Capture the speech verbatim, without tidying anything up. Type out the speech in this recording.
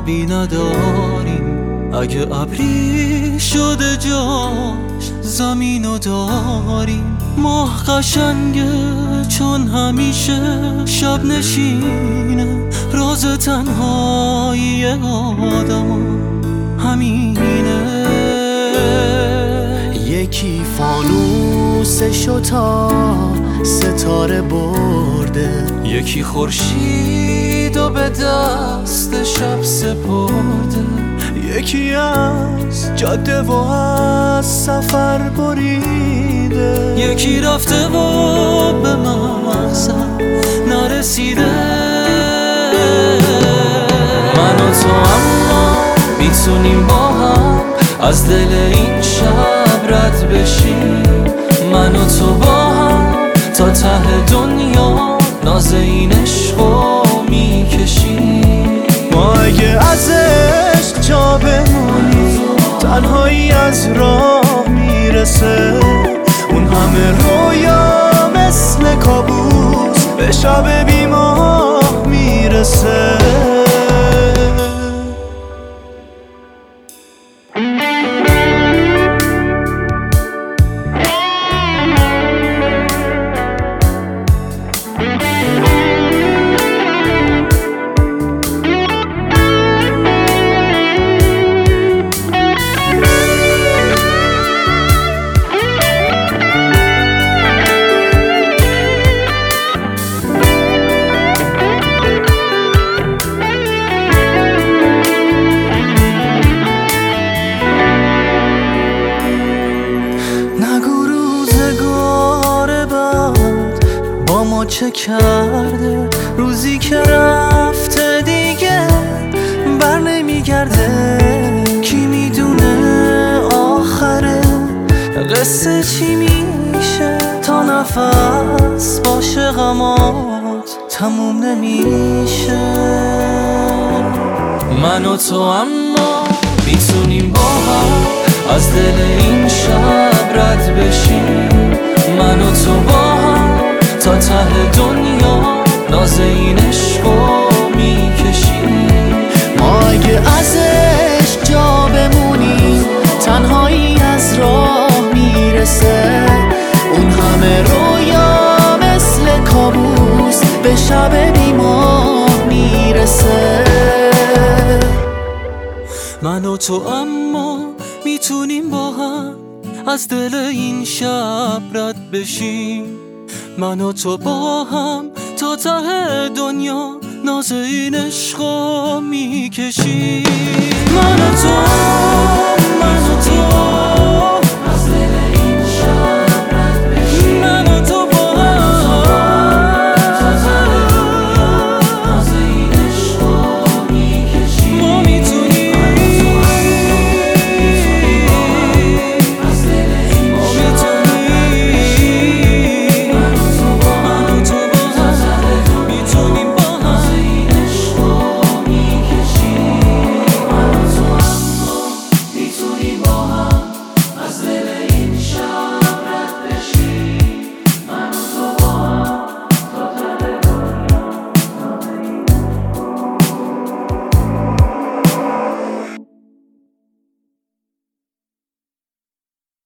فرقی نداریم. اگه ابری شده جاش زمینو داریم. ماه قشنگه چون همیشه شب نشینه. راز تنهایی آدم همینه. یکی فانوسشو تا ستاره برده، یکی خورشیدو به دست شب سپرده. یکی از جاده و از سفر بریده، یکی رفته و به مقصد نرسیده. من و تو اما میتونیم با هم از دل این شب رد بشیم. من و تو با هم تا ته دنیا ناز این عشقو میکشیم. ما اگه از عشق جا بمونیم تنهایی از راه میرسه. اون همه رویا مثل کابوس به شب بی ماه میرسه. ما چه کرده روزی که رفته دیگه بر نمیگرده. کی میدونه آخره قصه چی میشه تا نفس باشه غمات تموم نمیشه. من و تو اما میتونیم با هم از دل این شب رد بشیم. من و تو با هم تا ته دنیا ناز این عشقو میکشیم. ما اگه از عشق جا بمونیم تنهایی از راه میرسه. اون همه رویا مثل کابوس به شب بی ماه میرسه. من و تو اما میتونیم با هم از دل این شب رد بشیم. من و تو با هم تا ته دنیا ناز این عشقو میکشیم. من و تو